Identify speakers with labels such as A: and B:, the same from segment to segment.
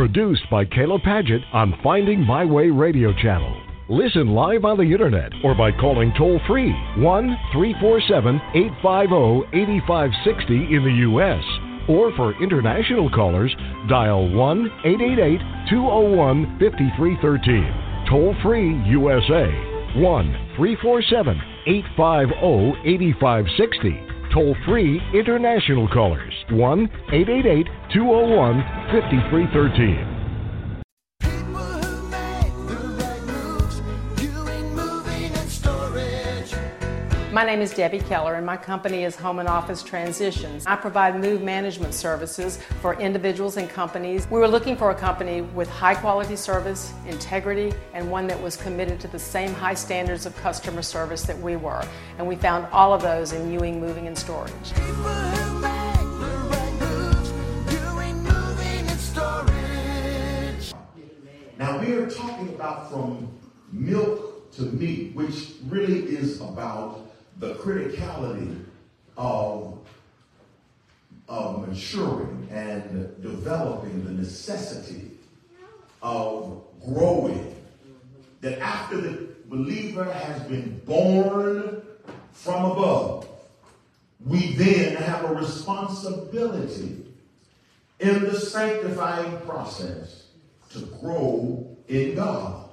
A: Produced by Kayla Padgett on Finding My Way Radio Channel. Listen live on the internet or by calling toll-free 1-347-850-8560 in the U.S. Or for international callers, dial 1-888-201-5313. Toll-free USA, 1-347-850-8560. Toll-free international callers, 1-888-201-5313.
B: My name is Debbie Keller, and my company is Home and Office Transitions. I provide move management services for individuals and companies. We were looking for a company with high quality service, integrity, and one that was committed to the same high standards of customer service that we were. And we found all of those in Ewing Moving and Storage.
C: Now we are talking about from milk to meat, which really is about the criticality of maturing and developing, the necessity of growing. That after the believer has been born from above, we then have a responsibility in the sanctifying process to grow in God.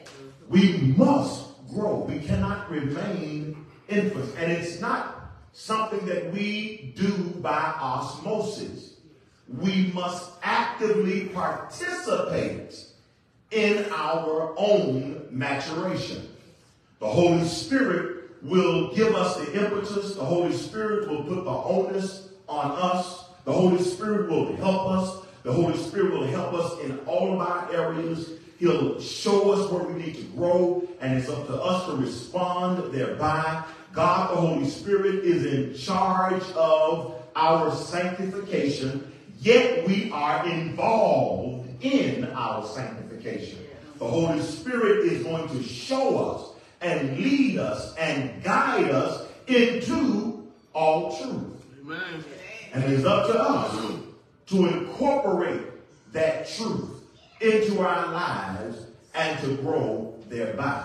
C: We must grow. We cannot remain infants. And it's not something that we do by osmosis. We must actively participate in our own maturation. The Holy Spirit will give us the impetus. The Holy Spirit will put the onus on us. The Holy Spirit will help us. The Holy Spirit will help us in all of our areas. He'll show us where we need to grow, and it's up to us to respond thereby. God, the Holy Spirit, is in charge of our sanctification, yet we are involved in our sanctification. The Holy Spirit is going to show us and lead us and guide us into all truth. Amen. And it's up to us to incorporate that truth into our lives and to grow thereby.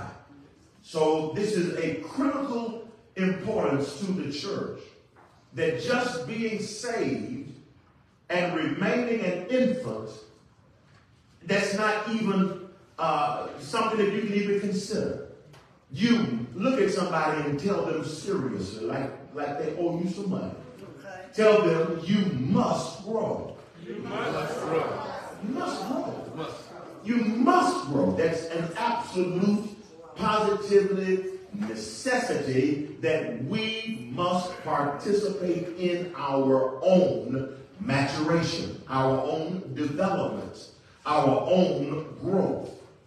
C: So this is a critical importance to the church, that just being saved and remaining an infant, that's not even something that you can even consider. You look at somebody and tell them seriously, like they owe you some money. Okay. Tell them you must grow. You must grow. You must grow. You must grow. That's an absolute, positively necessity that we must participate in our own maturation, our own development, our own growth.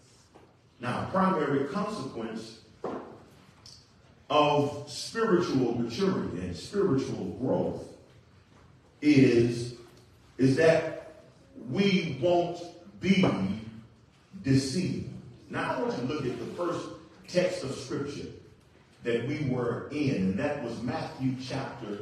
C: Now, primary consequence of spiritual maturity and spiritual growth is that we won't be deceived. Now, I want you to look at the first text of scripture that we were in, and that was Matthew chapter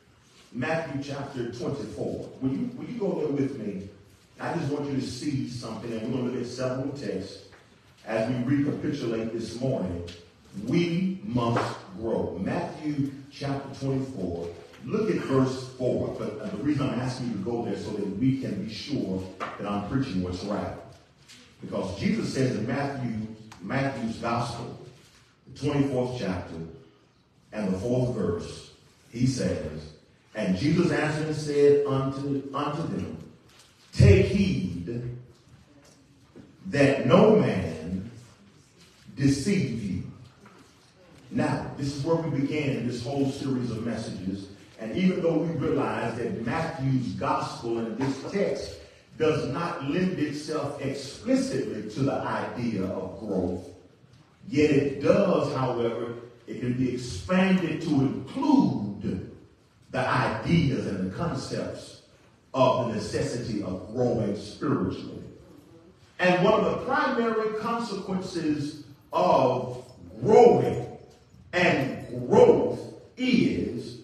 C: 24. Will you go there with me? I just want you to see something, and we're going to look at several texts as we recapitulate this morning. We must grow. Matthew chapter 24. Look at verse 4. But the reason I'm asking you to go there so that we can be sure that I'm preaching what's right. Because Jesus says in Matthew's gospel, the 24th chapter and the 4th verse, he says, "And Jesus answered and said unto them, Take heed that no man deceive you." Now, this is where we began this whole series of messages. And even though we realize that Matthew's gospel in this text does not lend itself explicitly to the idea of growth, yet it does, however, it can be expanded to include the ideas and the concepts of the necessity of growing spiritually. And one of the primary consequences of growing and growth is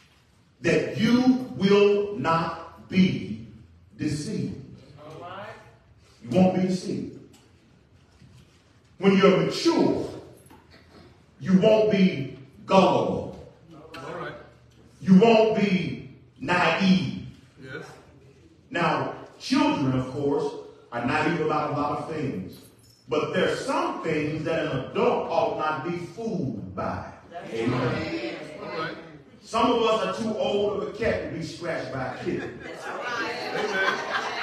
C: that you will not be deceived. You won't be deceived. When you're mature, you won't be gullible.
D: All right.
C: You won't be naive.
D: Yes.
C: Now, children, of course, are naive about a lot of things. But there's some things that an adult ought not be fooled by. Amen.
D: All right.
C: Some of us are too old of a cat to be scratched by a kid.
D: Amen.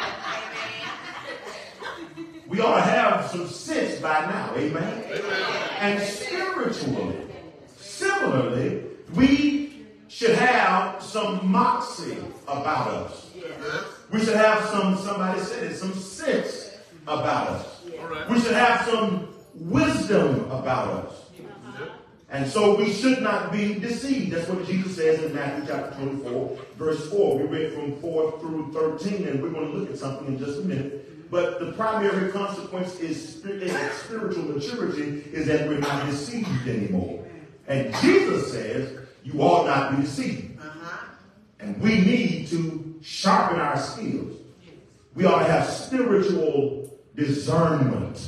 C: We ought to have some sense by now. Amen.
D: Amen.
C: And spiritually, similarly, we should have some moxie about us.
D: Yes.
C: We should have somebody said it, some sense about us.
D: All right.
C: We should have some wisdom about us. And so we should not be deceived. That's what Jesus says in Matthew chapter 24, verse 4. We read from 4 through 13, and we're going to look at something in just a minute. But the primary consequence is spiritual maturity is that we're not deceived anymore. And Jesus says you ought not be deceived. And we need to sharpen our skills. We ought to have spiritual discernment.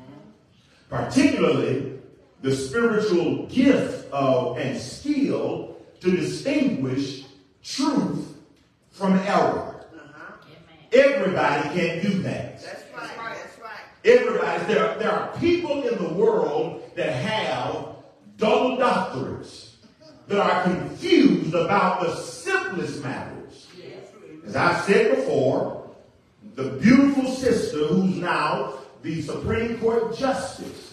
C: Particularly the spiritual gift and skill to distinguish truth from error. Everybody can't do that.
E: That's right. That's right.
C: Everybody, there are people in the world that have double doctorates, that are confused about the simplest matters. As I've said before, the beautiful sister who's now the Supreme Court Justice,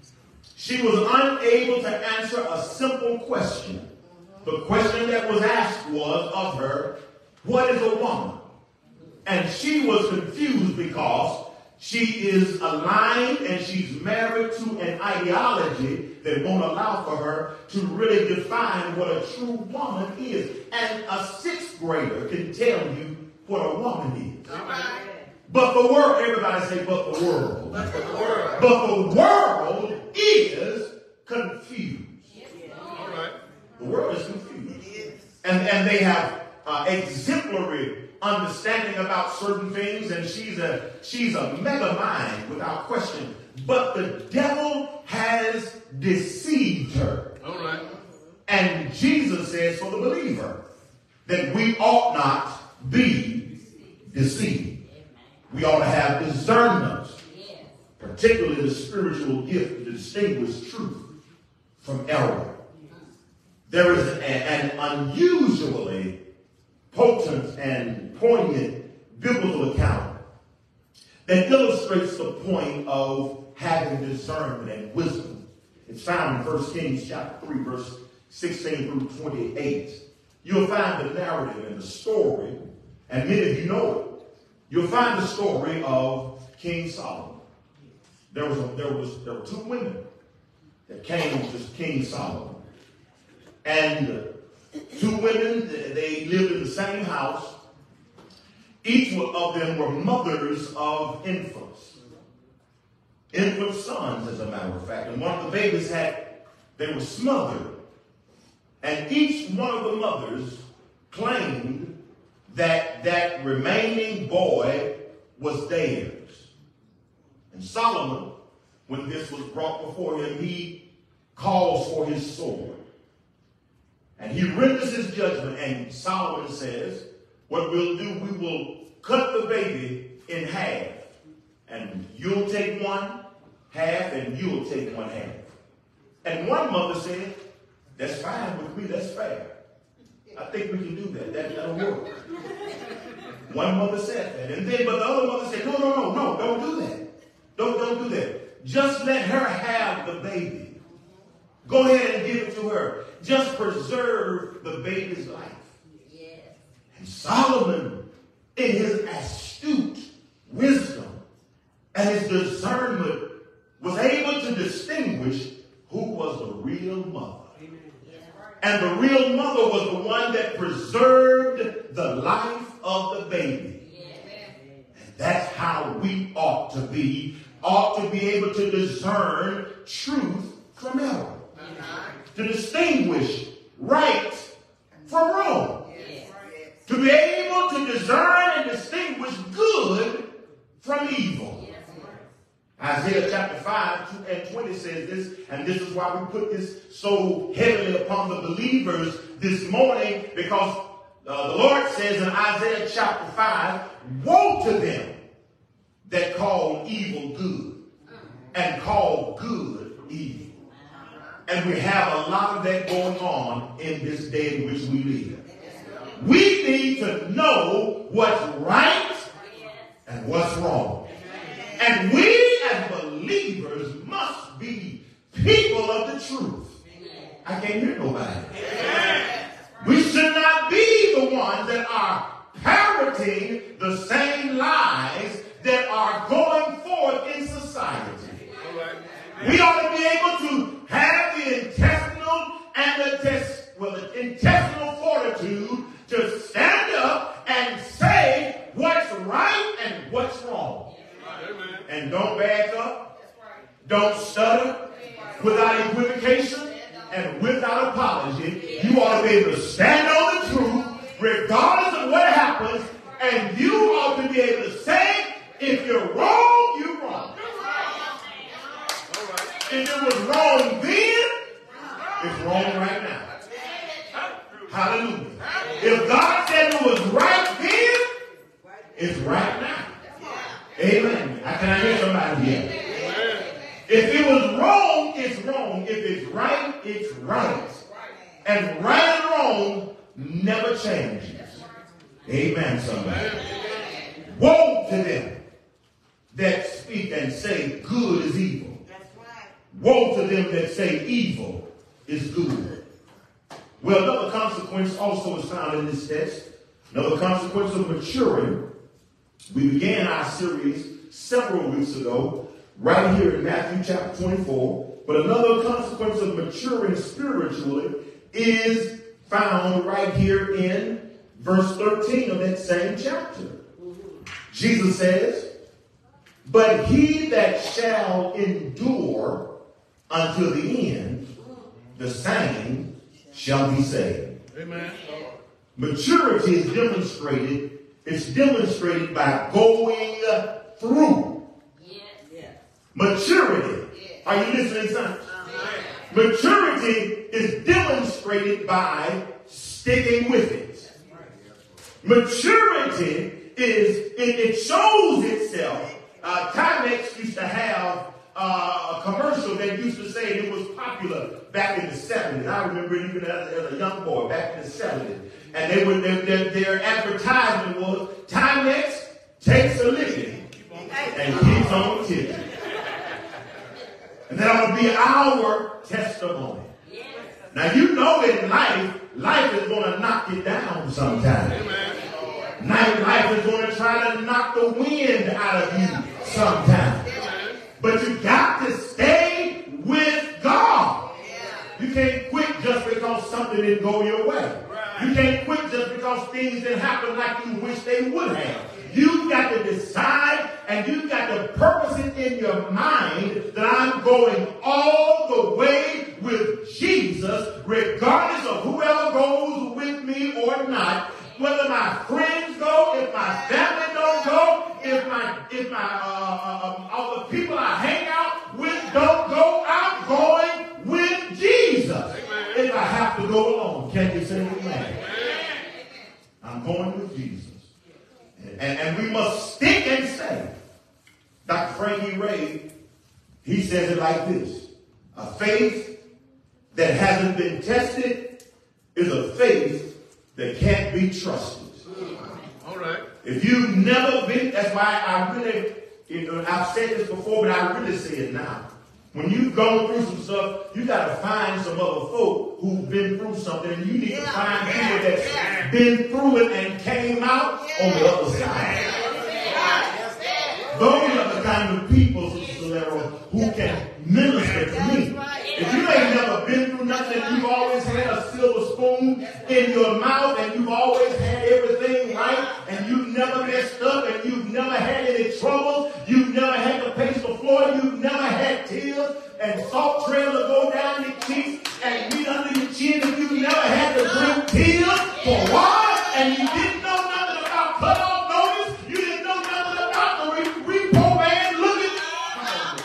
C: she was unable to answer a simple question. The question that was asked was of her, what is a woman? And she was confused because she is aligned and she's married to an ideology that won't allow for her to really define what a true woman is. And a sixth grader can tell you what a woman is. But the world, everybody say, but the world.
D: But the world.
C: But the world is confused.
D: All right.
C: The world is confused. And they have exemplary understanding about certain things, and she's a mega mind without question. But the devil has deceived her.
D: All right.
C: And Jesus says for the believer that we ought not be deceived. We ought to have discernment, particularly the spiritual gift to distinguish truth from error. There is an unusually potent and poignant biblical account that illustrates the point of having discernment and wisdom. It's found in 1 Kings chapter 3, verse 16 through 28. You'll find the narrative and the story, and many of you know it. You'll find the story of King Solomon. There were two women that came to King Solomon. And two women, they lived in the same house. Each of them were mothers of infants. Infant sons, as a matter of fact. And one of the babies they were smothered. And each one of the mothers claimed that remaining boy was theirs. And Solomon, when this was brought before him, he calls for his sword. And he renders his judgment, and Solomon says, what we'll do, we will cut the baby in half. And you'll take one half, and you'll take one half. And one mother said, that's fine with me, that's fair. I think we can do that. That'll work. One mother said that. But the other mother said, no, don't do that. Don't do that. Just let her have the baby. Go ahead and give it to her. Just preserve the baby's life. Yes. And Solomon, in his astute wisdom and his discernment, was able to distinguish who was the real mother. And the real mother was the one that preserved the life of the baby. And that's how we ought to be able to discern truth from error. To distinguish right from wrong. To be able to discern and distinguish good from evil. Isaiah chapter 5 and 20 says this, and this is why we put this so heavily upon the believers this morning, because the Lord says in Isaiah chapter 5, woe to them that call evil good and call good evil. And we have a lot of that going on in this day in which we live. We need to know what's right and what's wrong. And we as believers must be people of the truth. I can't hear nobody. We should not be the ones that are parroting the same lies that are going forth in society. We ought to be able to have the intestinal and the intestinal fortitude to stand up and say what's right and what's wrong. And don't back up. Don't stutter without equivocation and without apology. You ought to be able to stand on the truth regardless of what happens, and you ought to be able to say, if you're wrong, you're wrong. If it was wrong then, it's wrong right now. Hallelujah. If God said it was right then, it's right now. Amen. Can I hear somebody here? If it was wrong, it's wrong. If it's right, it's right. And right and wrong never changes. Amen, somebody. Woe to them that speak and say good is evil. Woe to them that say evil is good. Well, another consequence also is found in this text. Another consequence of maturing. We began our series several weeks ago, right here in Matthew chapter 24. But another consequence of maturing spiritually is found right here in verse 13 of that same chapter. Jesus says, but he that shall endure until the end, the same shall be saved. Amen. Maturity is demonstrated. It's demonstrated by going through. Yes. Maturity. Yes. Are you listening, son? Maturity is demonstrated by sticking with it. Maturity it shows itself. Timex used to have a commercial that used to say, it was popular back in the 70s. I remember even as a young boy back in the 70s. And their advertisement was, Timex takes a licking and keeps on ticking. And that would be our testimony. Now you know in life is going to knock you down sometimes. Life is going to try to knock the wind out of you sometimes. But you got to stay with God. You can't quit just because something didn't go your way. You can't quit just because things didn't happen like you wish they would have. You've got to decide and you've got to purpose it in your mind that I'm going all the way with Jesus, regardless of whoever goes with me or not. Whether my friends go, if my family don't go, if all the people I hang out with don't go, I'm going with Jesus. Amen. If I have to go alone, can you say amen? I'm going with Jesus. And we must stick and stay. Dr. Frankie Ray, he says it like this. A faith that hasn't been tested is a faith that can't be trusted. All right. If you've never been, that's why I really, I've said this before, but I really say it now. When you've gone through some stuff, you got to find some other folk who've been through something, and you need to find people that's been through it and came out on the other side. Those are the kind of people, Sister Solero, who can minister to me. If you ain't never been through nothing, you've always had a silver spoon in your mouth, and you've always had everything right, and you've never messed up, and you've never had any trouble, you've never had to pace the floor, you've never had tears and salt trail to go down your cheeks and meet under your chin, and you've never had to drink tears for a while, and you didn't know nothing about cutoff notice, you didn't know nothing about the repo man looking.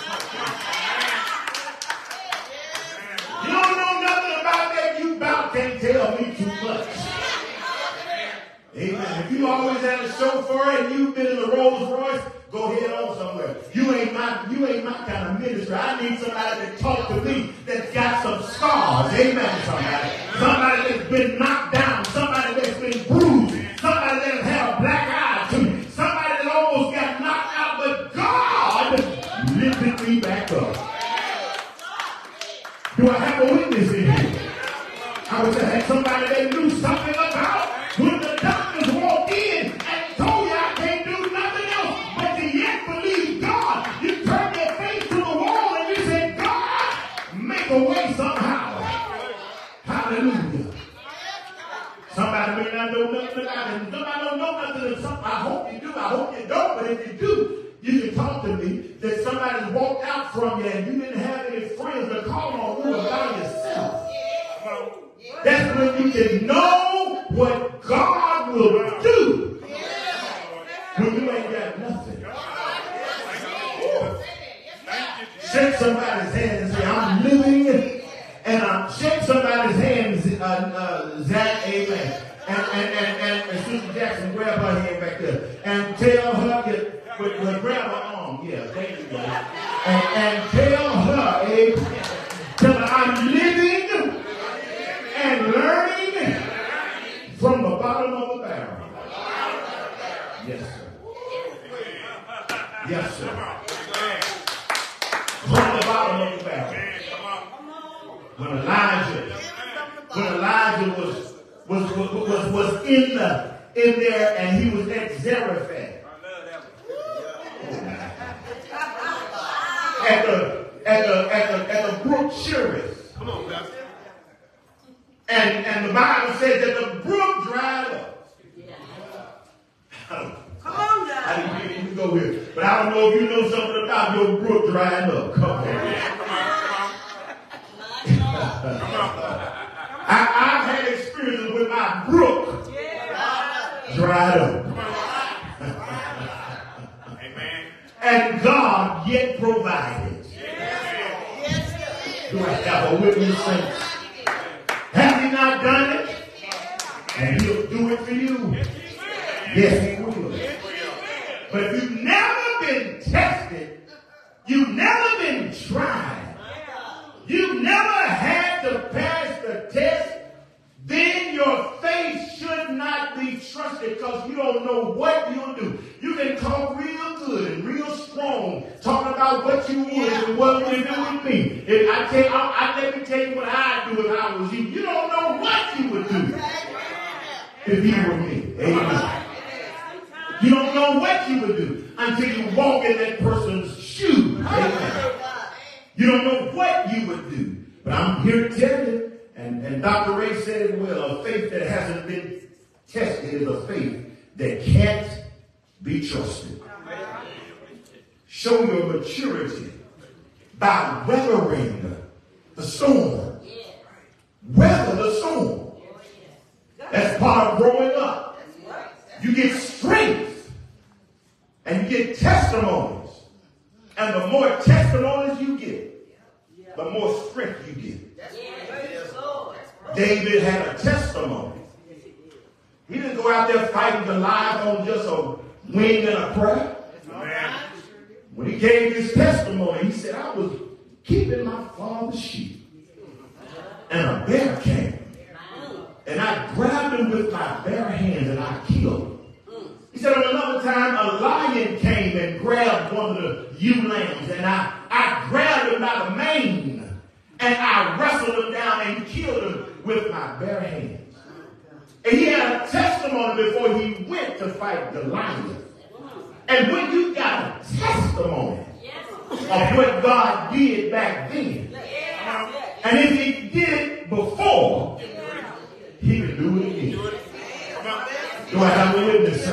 C: Rolls Royce, go head on somewhere. You ain't my kind of ministry. I need somebody to talk to me that's got some scars. Amen, somebody. Somebody that's been knocked down. Somebody that's been bruised. Somebody that had a black eye to me. Somebody that almost got knocked out, but God lifted me back up. Do I have a witness in here? I wish I had somebody that knew something about when the doctors walked in and told you I can't do nothing else but to yet believe God. You turned your face to the wall and you said, God, make a way somehow. Hallelujah. Somebody may not know nothing about it. Somebody don't know nothing about something. I hope you do. I hope you don't. But if you do, you can talk to me that somebody walked out from you and you didn't have any friends to call on. You were by yourself. That's when you can know what God will do when you ain't got nothing. Shake somebody's hand and say, I'm living, and shake somebody's hand, Zach, amen. And Sister Jackson, grab her hand back there and tell her, grab her arm, yeah, thank you, guys. And tell her, amen, tell her I'm living and learning from the bottom of the barrel. Yes, sir. Yes, sir. From the bottom of the barrel. When Elijah was in there and he was at Zarephath. At the brook Cherith.
D: Come on, Pastor.
C: And the Bible says that the brook dried up.
E: Come on, God.
C: I didn't mean you to go here. But I don't know if you know something about your brook drying up. Come on. I've had experiences with my brook dried up.
D: Amen.
C: And God yet provided. Do I have a witness, saints? Have he not done it? And he'll do it for you. Yes, he will. But if you've never been tested, you've never been tried, you've never had to pass the test, then your faith should not be trusted because you don't know what you'll do. You can talk real good and real strong, talking about what you would and what would you do with me. If I let me tell you what I'd do if I was you. You don't know what you would do if you were me. Amen. You don't know what you would do until you walk in that person's shoes. Amen. You don't know what you would do. But I'm here to tell you, and Dr. Ray said it well, a faith that hasn't been tested is a faith that can't be trusted. Show your maturity by weathering the storm. Weather the storm. That's part of growing up. You get strength and you get testimonies. And the more testimonies you get, the more strength you get. David had a testimony. He didn't go out there fighting Goliath on just a wing and a prayer. When he gave his testimony, he said, I was keeping my father's sheep. And a bear came. And I grabbed him with my bare hands and I killed him. He said on another time, a lion came and grabbed one of the ewe lambs. And I grabbed him by the mane. And I wrestled him down and killed him with my bare hands. And he had a testimony before he went to fight Goliath. And when you got a testimony of what God did back then, and if he did it before, he can do it again. Do I have a witness?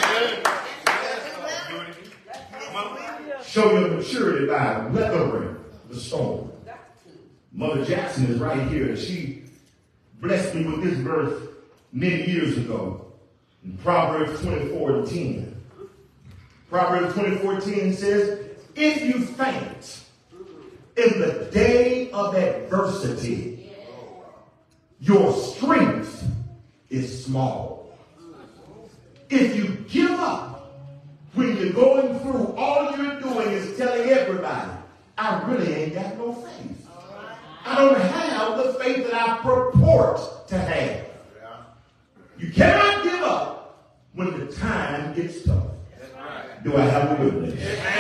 C: Show your maturity by weathering the storm. Mother Jackson is right here, and she blessed me with this verse many years ago in Proverbs 24:10. Proverbs 24:10 says, if you faint in the day of adversity, your strength is small. If you give up When you're going through, all you're doing is telling everybody, I really ain't got no faith. I don't have the faith that I purport to have. You cannot give up when the time gets tough. Do I have a witness?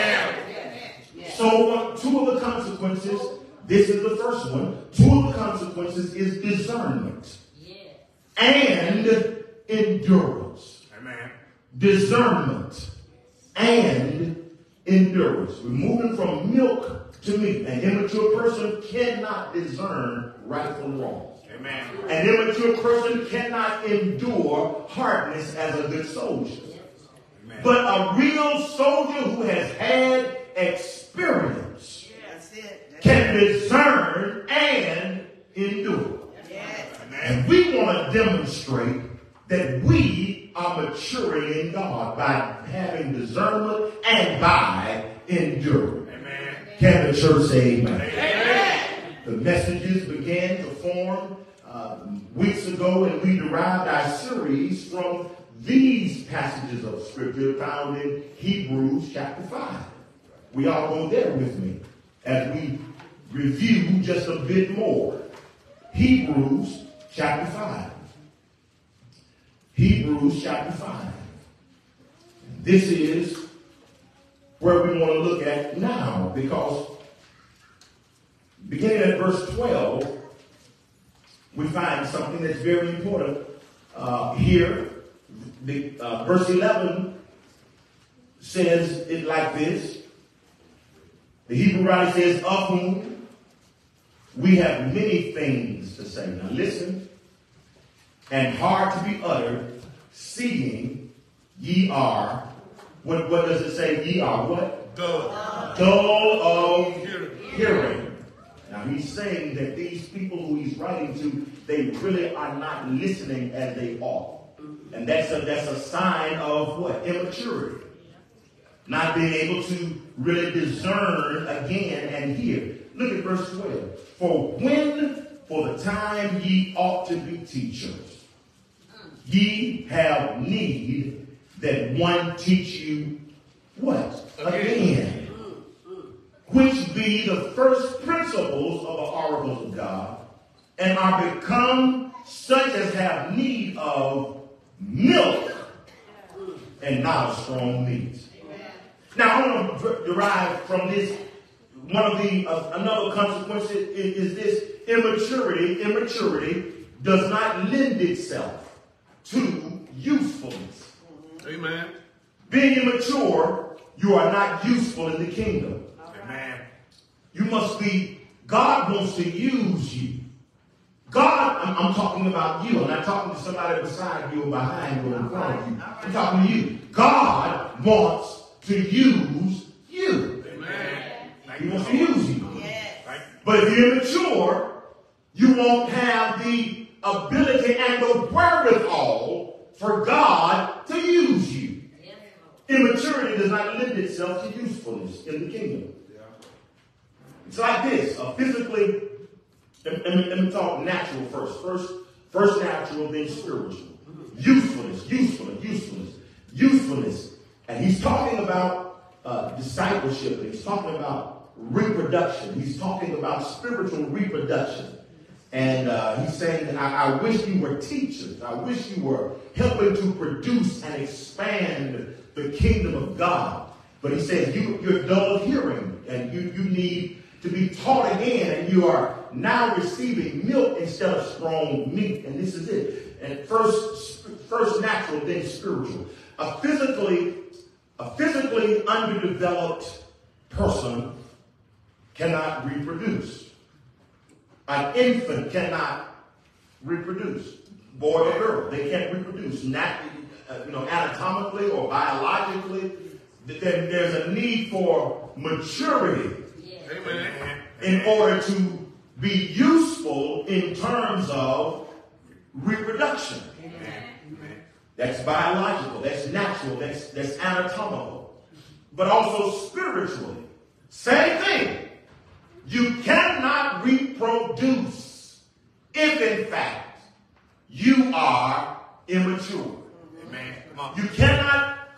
C: So two of the consequences, this is the first one. Two of the consequences is discernment and endurance.
D: Amen.
C: Discernment and endurance. We're moving from milk to meat. An immature person cannot discern right from wrong.
D: Amen.
C: An immature person cannot endure hardness as a good soldier.
D: Amen.
C: But a real soldier who has had experience can discern and endure. And we want to demonstrate that we are maturing in God by having discernment and by enduring.
D: Amen.
C: Can the church say amen?
D: Amen.
C: The messages began to form weeks ago, and we derived our series from these passages of scripture found in Hebrews chapter 5. We all go there with me as we review just a bit more. Hebrews chapter 5. Hebrews chapter 5. This is where we want to look at now, because beginning at verse 12, we find something that's very important here. Verse 11 says it like this. The Hebrew writer says, of whom we have many things to say. Now listen. And hard to be uttered, seeing ye are, what does it say? Ye are what? Dull of hearing. Now he's saying that these people who he's writing to, they really are not listening as they ought. And that's a sign of what? Immaturity. Not being able to really discern again and hear. Look at verse 12. For the time ye ought to be teachers, ye have need that one teach you what? Again. Which be the first principles of the oracles of God, and are become such as have need of milk and not of strong meat. Now I want to derive from this another consequence is this: immaturity. Immaturity does not lend itself to usefulness.
D: Amen.
C: Being immature, you are not useful in the kingdom.
D: Amen.
C: You must be. God wants to use you. God, I'm talking about you. I'm not talking to somebody beside you or behind you or in front of you. I'm talking to you. God wants to use you.
D: Amen.
C: He wants to use you.
D: Right.
C: But if you're immature, you won't have the ability and the wherewithal for God to use you. Immaturity does not lend itself to usefulness in the kingdom. It's like this. Physically, let me talk natural first. First natural, then spiritual. Usefulness. And he's talking about discipleship. And he's talking about reproduction. He's talking about spiritual reproduction. And he's saying that I wish you were teachers. I wish you were helping to produce and expand the kingdom of God. But he says you're dull of hearing, and you need to be taught again, and you are now receiving milk instead of strong meat. And this is it. And first natural, then spiritual. A physically underdeveloped person cannot reproduce. An infant cannot reproduce. Boy or girl, they can't reproduce. Anatomically or biologically, there's a need for maturity.
D: Amen.
C: In order to be useful in terms of reproduction.
D: Amen.
C: That's biological, that's natural, that's anatomical. But also spiritually. Same thing. You cannot reproduce if in fact you are immature.
D: Amen. Come on.
C: You cannot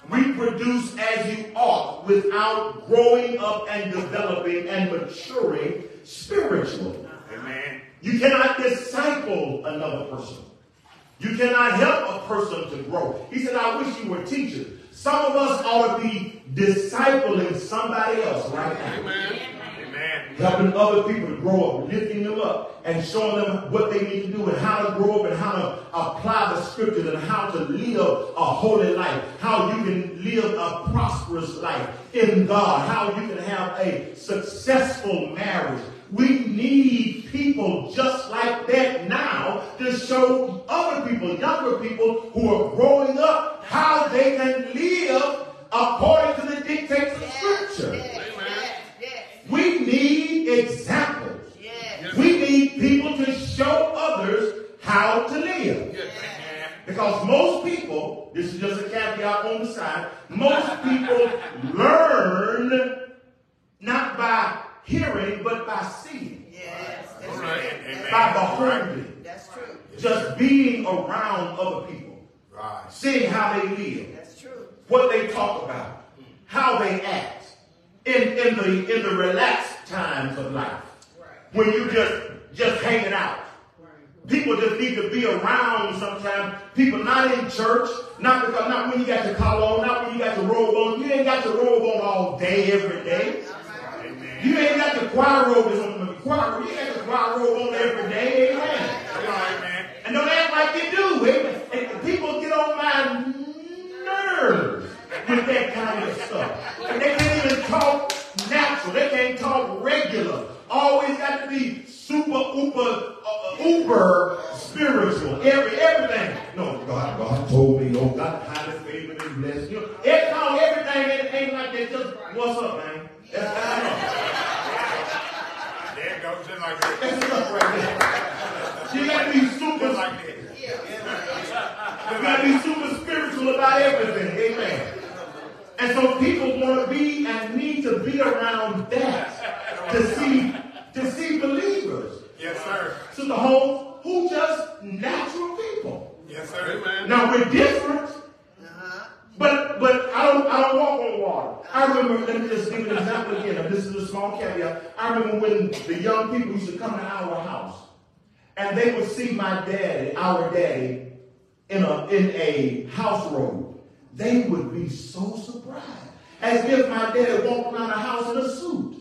C: Reproduce as you ought without growing up and developing and maturing spiritually.
D: Amen.
C: You cannot disciple another person. You cannot help a person to grow. He said, I wish you were teachers. Some of us ought to be discipling somebody else right now.
D: Amen. Amen.
C: Helping other people to grow up, lifting them up, and showing them what they need to do and how to grow up and how to apply the scriptures and how to live a holy life, how you can live a prosperous life in God, how you can have a successful marriage. We need people just like that now to show other people, younger people who are growing up, how they can live according to the dictates of Scripture. We need examples. We need people to show others how to live. Because most people, this is just a caveat on the side, most people learn not by hearing, but by seeing.
E: Yes, that's
D: All
E: right.
D: right.
C: By beholding.
E: That's true.
C: Just being around other people.
D: Right.
C: Seeing how they live.
E: That's true.
C: What they talk about. How they act. In the relaxed times of life.
E: Right.
C: When you just hanging out. People just need to be around sometimes. People not in church, not when you got your collar on, not when you got your robe on. You ain't got your robe on all day, every day. You ain't got your choir robe on. You ain't got your choir robe on every day. Amen.
D: Amen.
C: And don't act like you do. Amen. And people get on my nerves with that kind of stuff. And they can't even talk natural. They can't talk regular. Always got to be uber spiritual. Everything. No, God told me, no, God highly favored and blessed. You know, everything ain't like that. Just what's up, man? That's how I know.
D: There it goes, just like that.
C: That's enough right there. You got to be super.
D: Just like that.
C: You got to be super spiritual about everything. Amen. And so people want to be and need to be around that to see believers.
D: Yes, sir.
C: Sister Holmes, who just natural people.
D: Yes, sir. Amen.
C: Now we're different, but I don't walk on water. I remember, let me just give an example again. And this is a small caveat. I remember when the young people used to come to our house, and they would see my daddy, our daddy, in a house robe. They would be so surprised, as if my daddy walked around the house in a suit.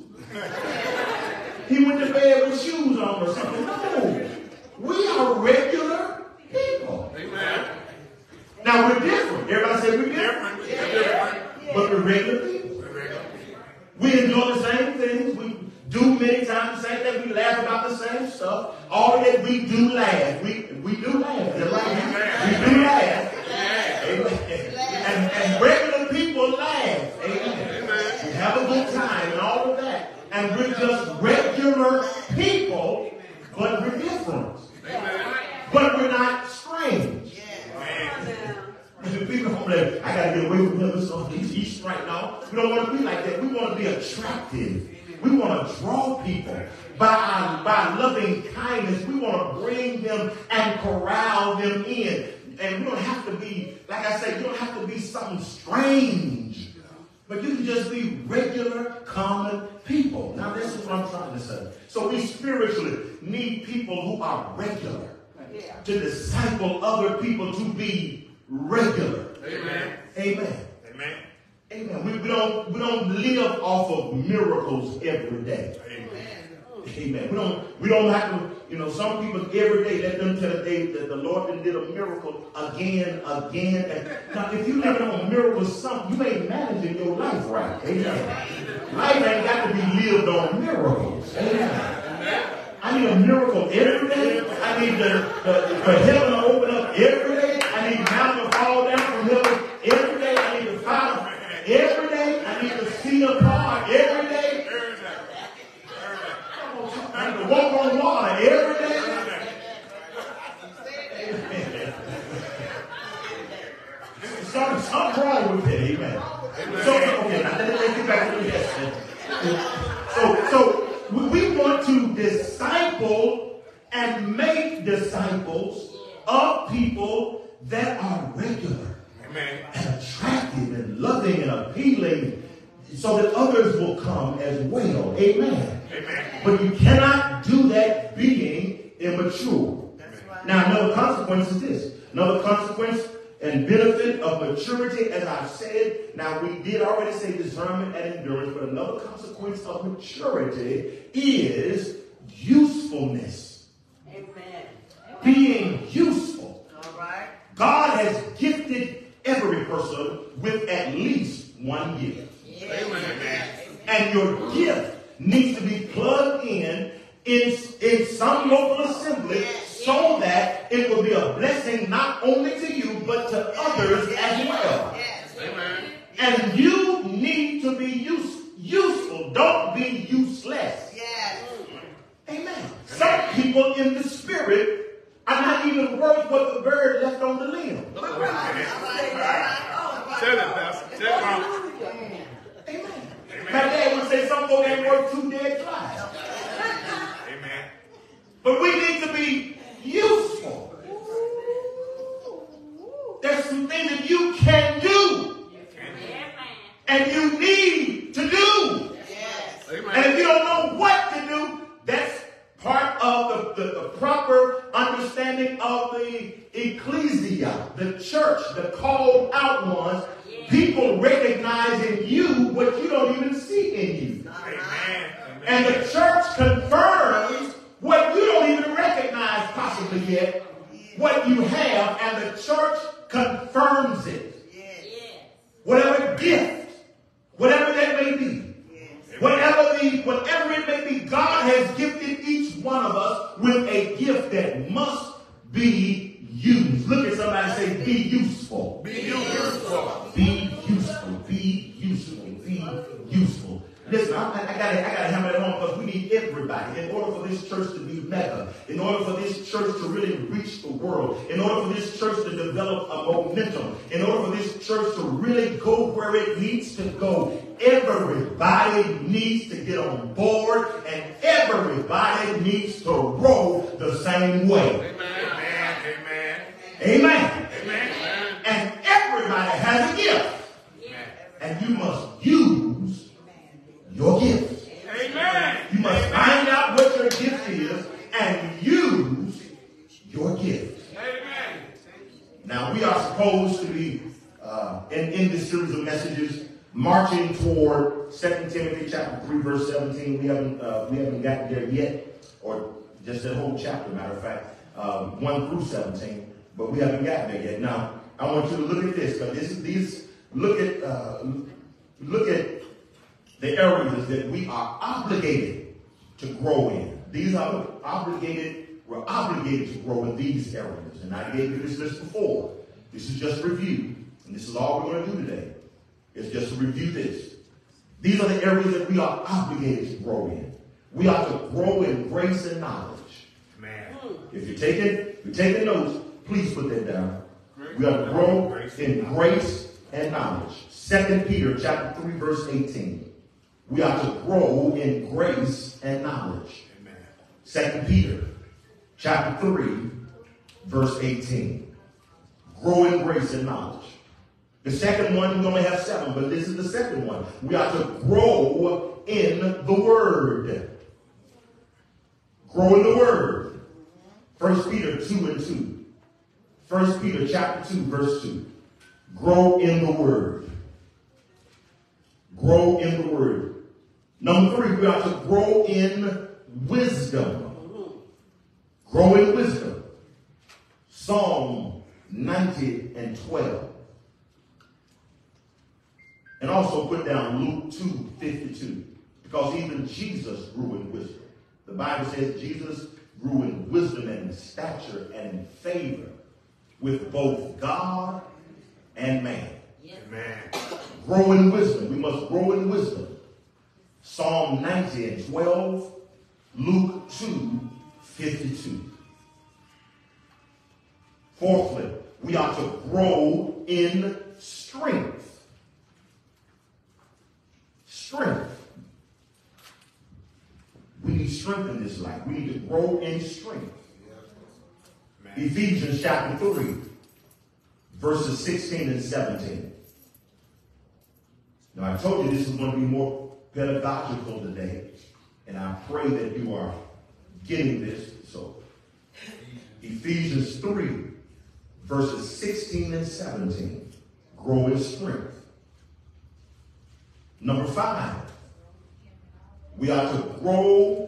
C: He went to bed with shoes on or something. No, we are regular people.
D: Amen.
C: Now we're different. Everybody say we're different. But we're regular people. We enjoy the same things. We do many times the same thing. We laugh about the same stuff. All that we do laugh. We do laugh. Is that right? We do laugh. Amen. And regular people laugh. Amen. We have a good time and all of that. And we're just regular people, but we're different. But we're not strange. People home there, I gotta get away from him, so he's right now. We don't want to be like that. We want to be attractive. We want to draw people by loving kindness. We want to bring them and corral them in. And we don't have to be, like I said, you don't have to be something strange. But you can just be regular, common people. Now, this is what I'm trying to say. So we spiritually need people who are regular to disciple other people to be regular.
D: Amen.
C: Amen.
D: Amen.
C: Amen. We don't live off of miracles every day. Amen. We don't have to, some people every day let them tell that the Lord did a miracle again. And now if you live on miracles, you ain't managing your life right. Amen. Life ain't got to be lived on miracles. Amen. I need a miracle every day. I need for heaven to open up every day. I need mountain to fall down from heaven every day. I need the fire every day. I need to see a part every day. I need to walk on water every day. Something wrong with it. Amen. Okay, now let's get back to the lesson. So we want to disciple and make disciples of people that are regular and attractive and so that others will come as well. Amen.
D: Amen.
C: But you cannot do that being immature. Now, another consequence is this. Another consequence and benefit of maturity, as I've said. Now, we did already say discernment and endurance, but another consequence of maturity is usefulness.
E: Amen.
C: Being useful.
E: All right.
C: God has gifted every person with at least one gift.
D: Amen.
C: And your gift needs to be plugged in some local assembly so that it will be a blessing not only to you but to others as well.
D: Amen.
C: And you need to be useful. Don't be useless.
E: Yes.
C: Amen. Some people in the spirit are not even worth what the bird left on the limb.
D: Tell it, Pastor. Tell it.
C: Amen. My dad would say some folk ain't worth 2 dead flies.
D: Amen.
C: But we need to be useful. There's some things that you can do. And you need to do. And if you don't know what to do, that's part of the proper understanding of the ecclesia, the church, the called out ones. People recognize in you what you don't even see in you.
D: Amen.
C: And the church confirms what you don't even recognize possibly yet, what you have, and the church confirms it. Whatever gift, whatever that may be, whatever it may be, God has gifted each one of us with a gift that must be used. Look at somebody and say, be useful.
D: Be useful.
C: Be useful. Be useful. Be useful. Listen, I gotta hammer that home because we need everybody. In order for this church to be mega, in order for this church to really reach the world, in order for this church to develop a momentum, in order for this church to really go where it needs to go, everybody needs to get on board and everybody needs to roll the same way.
D: Amen.
C: Amen.
D: Amen.
C: And everybody has a gift. And you must use your gift.
D: Amen.
C: You must find out what your gift is and use your gift.
D: Amen.
C: Now, we are supposed to be, in this series of messages, marching toward 2 Timothy chapter 3, verse 17. We haven't gotten there yet, or just that whole chapter, matter of fact, 1 through 17. But we haven't gotten there yet. Now, I want you to look at this, because look at the areas that we are obligated to grow in. We're obligated to grow in these areas. And I gave you this list before. This is just review. And this is all we're going to do today. It's just to review this. These are the areas that we are obligated to grow in. We are to grow in grace and knowledge.
D: Amen.
C: If you're taking notes, please put that down. We are to grow in grace and knowledge. 2 Peter chapter 3, verse 18. We are to grow in grace and knowledge.
D: Amen.
C: 2 Peter chapter 3, verse 18. Grow in grace and knowledge. The second one, we only have 7, but this is the second one. We are to grow in the Word. Grow in the Word. 1 Peter 2 and 2. 1 Peter chapter 2, verse 2. Grow in the Word. Grow in the Word. Number 3, we are to grow in wisdom. Grow in wisdom. Psalm 90 and 12. And also put down Luke 2:52. Because even Jesus grew in wisdom. The Bible says Jesus grew in wisdom and in stature and in favor with both God and man.
D: Amen.
C: Grow in wisdom. We must grow in wisdom. Psalm 90 and 12. Luke 2:52. Fourthly, we are to grow in strength. Strength. We need strength in this life. We need to grow in strength. Ephesians chapter 3, verses 16 and 17. Now, I told you this is going to be more pedagogical today, and I pray that you are getting this. So, Ephesians 3, verses 16 and 17, grow in strength. Number 5, we are to grow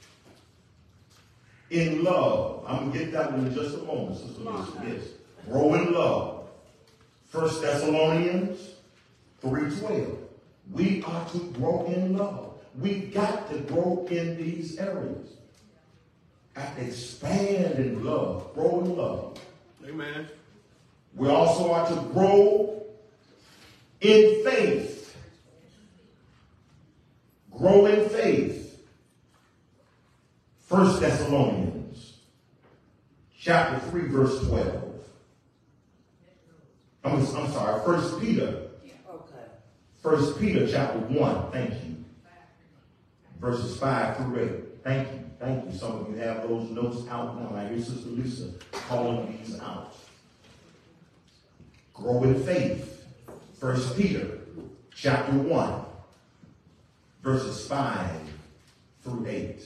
C: in love. I'm going to get that one in just a moment, Sister Lisa. Yes. Grow in love. 1 Thessalonians 3:12. We are to grow in love. We've got to grow in these areas. Got to expand in love. Grow in love.
D: Amen.
C: We also are to grow in faith. Grow in faith. 1 Thessalonians chapter 3, verse 12. I'm sorry, 1 Peter. Okay. 1 Peter chapter 1, thank you. Verses 5 through 8. Thank you. Thank you. Some of you have those notes out now. I hear Sister Lisa calling these out. Grow in faith. 1 Peter chapter 1, verses 5 through 8.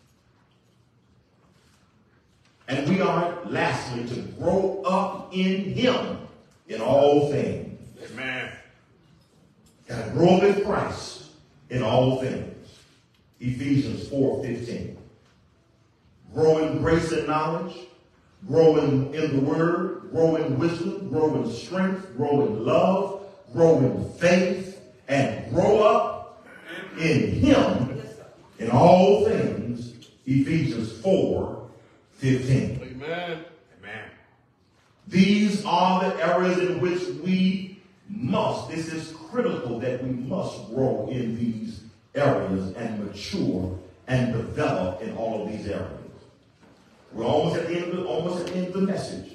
C: And we are, lastly, to grow up in him in all things.
D: Amen.
C: Got to grow up in Christ in all things. Ephesians 4:15. Grow in grace and knowledge. Grow in the word. Grow in wisdom. Grow in strength. Grow in love. Grow in faith. And grow up in him in all things. Ephesians 4:15.
D: Amen. Amen.
C: These are the areas in which we must, this is critical that we must grow in these areas and mature and develop in all of these areas. We're almost at the end of the message.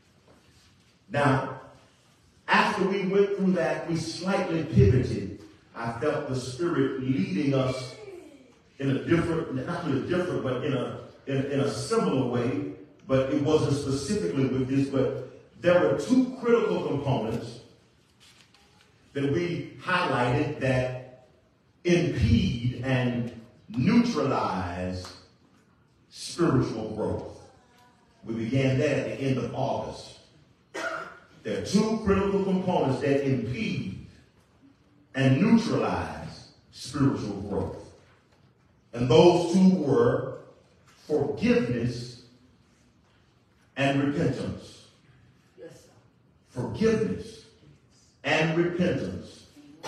C: Now, after we went through that, we slightly pivoted. I felt the Spirit leading us in a different, not really different, but in a similar way. But it wasn't specifically with this, but there were two critical components that we highlighted that impede and neutralize spiritual growth. We began that at the end of August. There are two critical components that impede and neutralize spiritual growth. And those two were forgiveness and repentance. Yes, sir. Forgiveness and repentance.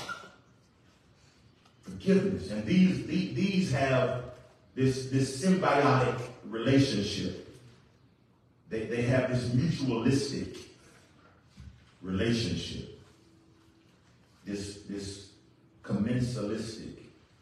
C: Forgiveness. And these have this symbiotic relationship. They have this mutualistic relationship. This commensalistic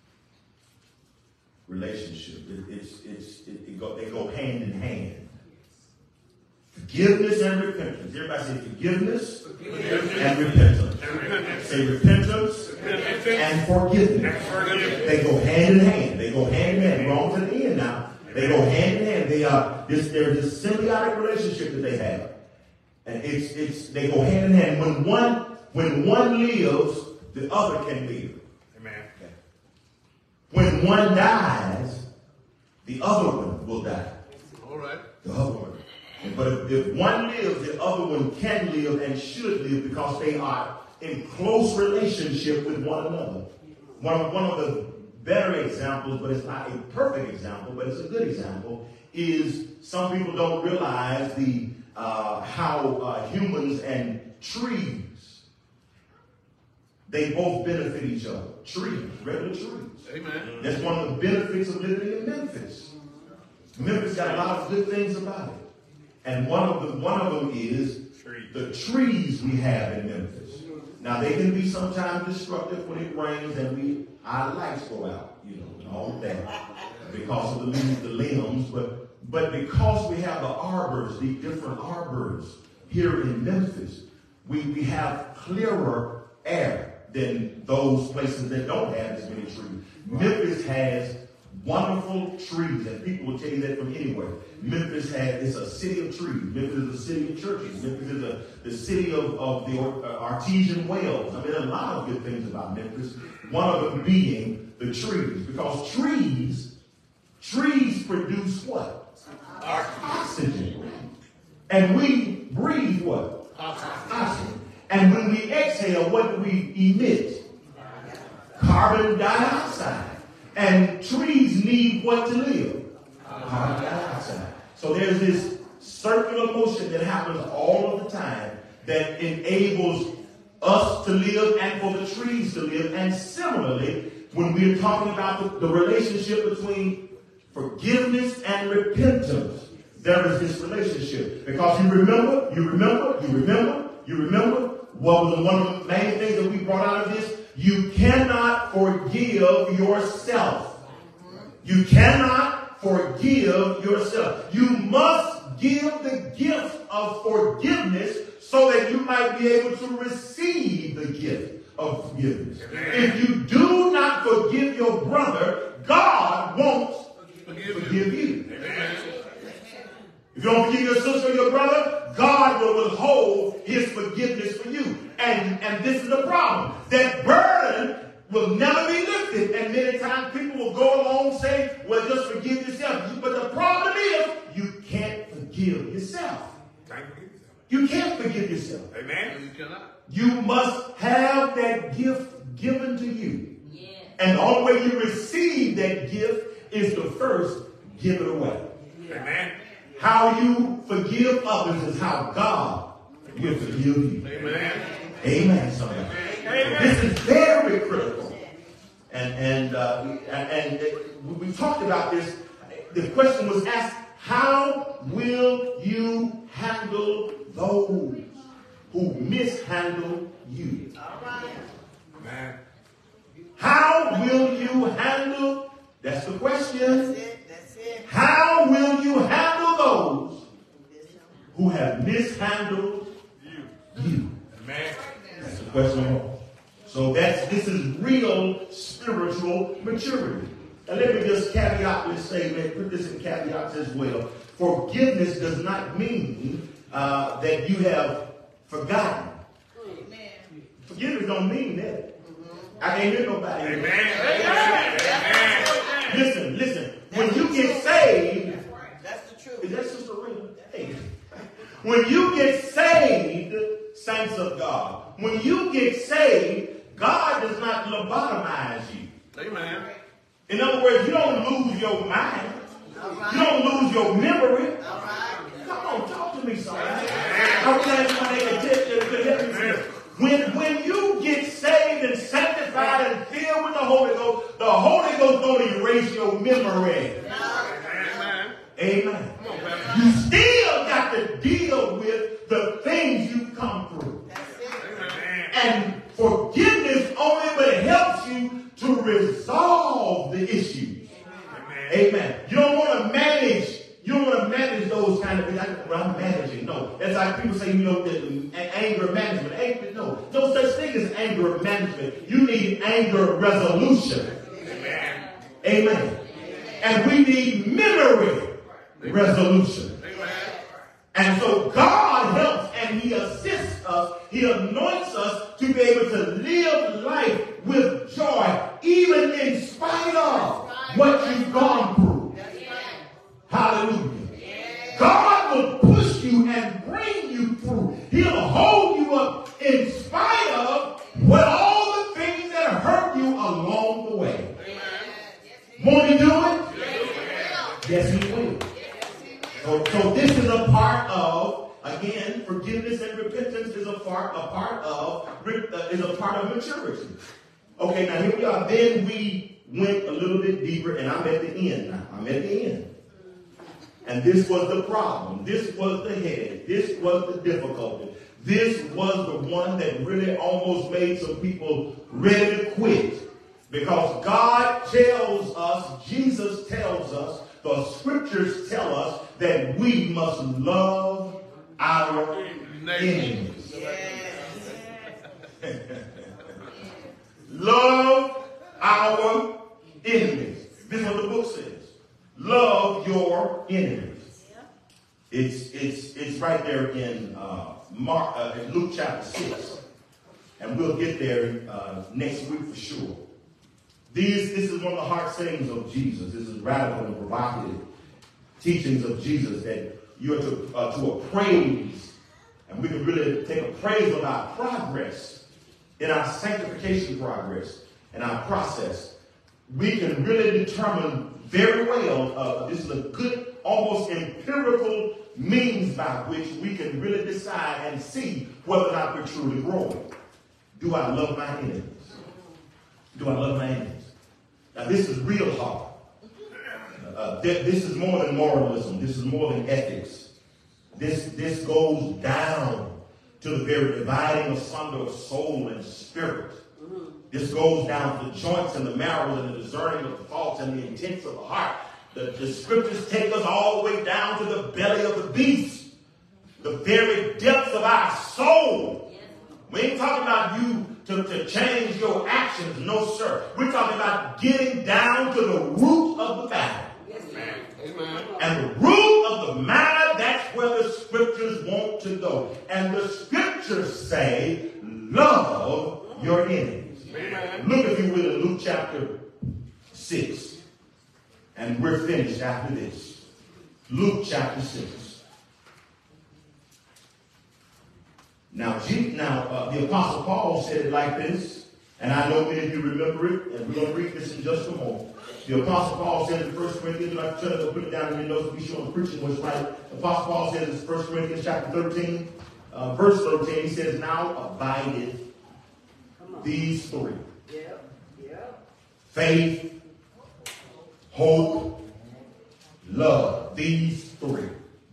C: relationship. They go hand in hand. Forgiveness and repentance. Everybody say forgiveness and repentance. Say repentance and forgiveness. They go hand in hand. They go hand in hand. We're almost at the end now. They go hand in hand. There's this symbiotic relationship that they have. And they go hand in hand. When one lives, the other can live.
D: Amen.
C: When one dies, the other one will die.
D: All right.
C: The other one. But if one lives, the other one can live and should live because they are in close relationship with one another. One of the better examples, but it's not a perfect example, but it's a good example, is some people don't realize how humans and trees, they both benefit each other. Trees, regular trees.
D: Amen.
C: That's one of the benefits of living in Memphis. Memphis got a lot of good things about it. And one of them is the trees we have in Memphis. Now they can be sometimes destructive when it rains and our lights go out, and all of that because of the limbs. But because we have the arbors, the different arbors here in Memphis, we have clearer air than those places that don't have as many trees. Memphis has wonderful trees, and people will tell you that from anywhere. Memphis is a city of trees. Memphis is a city of churches. Memphis is the city of the artesian wells. I mean, a lot of good things about Memphis. One of them being the trees, because trees produce what? Oxygen. And we breathe what? Oxygen. And when we exhale, what do we emit? Carbon dioxide. And trees need what to live? Carbon dioxide. So there's this circular motion that happens all of the time that enables us to live and for the trees to live. And similarly, when we're talking about the relationship between forgiveness and repentance, there is this relationship. Because you remember what was one of the main things that we brought out of this? You cannot forgive yourself. You cannot forgive yourself. You must give the gift of forgiveness so that you might be able to receive the gift of forgiveness. If you do not forgive your brother, God won't forgive you. If you don't forgive your sister or your brother, God will withhold his forgiveness for you. And this is the problem. That burden will never be lifted. And many times people will go along saying, well, just forgive yourself. But the problem is, you can't forgive yourself. You can't forgive yourself.
D: Amen. You cannot.
C: You must have that gift given to you. Yeah. And the only way you receive that gift is to first give it away. Yeah. Amen. How you forgive others is how God will forgive you. Amen. Amen. Somebody. Amen. This is very critical. And we talked about this. The question was asked, how will you handle those who mishandle you? All right. Amen. How will you handle? That's the question. That's it. How will you handle those who have mishandled you? Amen. That's the question. So this is real spiritual maturity. And let me just caveat this statement, put this in caveats as well. Forgiveness does not mean that you have forgotten. Amen. Forgiveness don't mean that. I can't hear nobody. Amen. Amen. Listen. When you get saved, that's the truth. Is that Sister Rita? Hey. When you get saved, saints of God, when you get saved, God does not lobotomize you. Amen. In other words, you don't lose your mind. Right. You don't lose your memory. Right. Come on, talk to me, son. I'm glad somebody can help me. When you get saved and sanctified and filled with the Holy Ghost don't erase your memory. Amen. Amen. You still got to deal with the things you've come through. And forgiveness only but helps you to resolve the issues. Amen. You don't want to manage those kind of things. I'm managing. No. That's like people say, anger management. No such thing as anger management. You need anger resolution. Amen. Amen. And we need memory resolution. Amen. And so God helps and he assists us. He anoints us to be able to live life with joy, even in spite of what you've gone through. Hallelujah. God will push you and bring you through. He'll hold you up in spite of all the things that hurt you along the way. Won't he do it? Yes, he will. So this is a part of, again, forgiveness and repentance is a part of maturity. Okay, now here we are. Then we went a little bit deeper, and I'm at the end now. I'm at the end. And this was the problem. This was the headache. This was the difficulty. This was the one that really almost made some people ready to quit. Because God tells us, Jesus tells us, the scriptures tell us that we must love our enemies. Love our enemies. This is what the book says. Love your enemies. It's right there in in Luke chapter 6. And we'll get there next week for sure. This is one of the heart sayings of Jesus. This is radical and provocative teachings of Jesus that you're to appraise. And we can really take a praise of our progress in our sanctification progress and our process. We can really determine very well, this is a good, almost empirical means by which we can really decide and see whether or not we're truly growing. Do I love my enemies? Do I love my enemies? Now this is real hard. This is more than moralism. This is more than ethics. This goes down to the very dividing asunder of soul and spirit. This goes down to the joints and the marrow and the discerning of the thoughts and the intents of the heart. The scriptures take us all the way down to the belly of the beast, the very depths of our soul. We ain't talking about you to change your actions. No, sir. We're talking about getting down to the root of the matter. Yes, amen. And the root of the matter, that's where the scriptures want to go. And the scriptures say, love your enemies. Amen. Look, if you will, at Luke chapter 6. And we're finished after this. Luke chapter 6. Now, the Apostle Paul said it like this, and I know many of you remember it, and we're going to read this in just a moment. The Apostle Paul said in 1 Corinthians, if I try to put it down in your notes to be sure I'm preaching what's right. The Apostle Paul says in 1 Corinthians chapter 13, verse 13, he says, now abideth these three. Faith, hope, love. These three.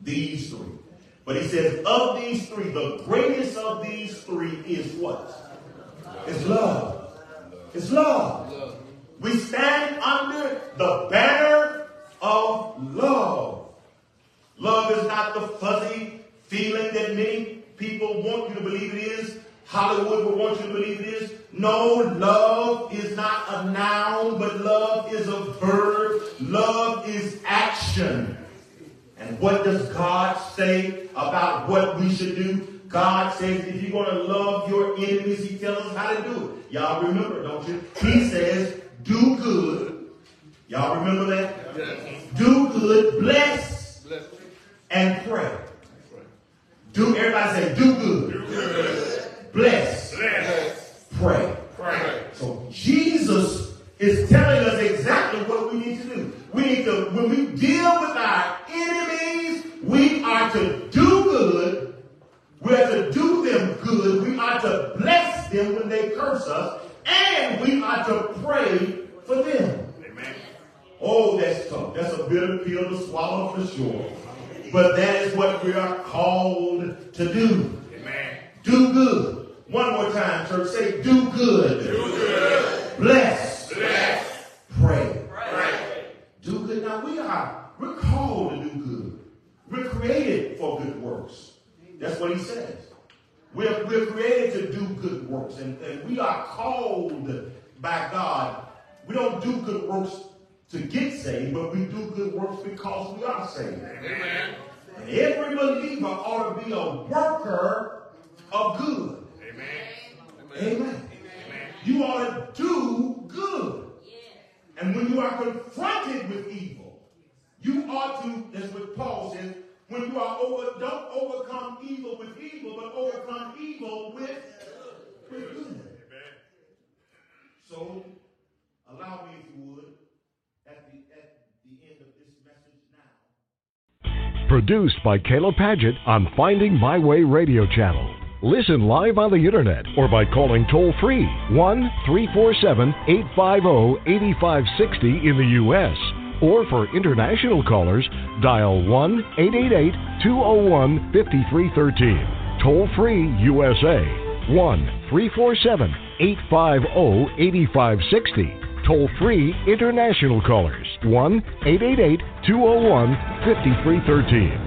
C: But he says, of these three, the greatest of these three is what? It's love. It's love. We stand under the banner of love. Love is not the fuzzy feeling that many people want you to believe it is. Hollywood will want you to believe it is. No, love is not a noun, but love is a verb. Love is action. And what does God say about what we should do? God says if you're going to love your enemies, he tells us how to do it. Y'all remember, don't you? He says, do good. Y'all remember that? Yes. Do good, bless, and pray. Everybody say, do good. Do good. Bless. Pray. So Jesus is telling us exactly what we need to do. We need to, when we deal with our enemies, we are to do good. We are to do them good. We are to bless them when they curse us. And we are to pray for them. Amen. Oh, that's tough. That's a bitter pill to swallow for sure. But that is what we are called to do. Amen. Do good. One more time, church. Say, do good. Do good. Bless. Pray. Do good. Now we're called to do good. We're created for good works. That's what he says. We're created to do good works. And we are called by God. We don't do good works to get saved, but we do good works because we are saved. Amen. And every believer ought to be a worker of good. Amen. You ought to do good. And when you are confronted with evil, you ought to, that's what Paul says, when you are don't overcome evil with evil, but overcome evil with good. So, allow me, if you would, at the end of this message now.
A: Produced by Caleb Padgett on Finding My Way Radio Channel. Listen live on the internet or by calling toll-free 1-347-850-8560 in the U.S. Or for international callers, dial 1-888-201-5313. Toll-free USA 1-347-850-8560. Toll-free international callers 1-888-201-5313.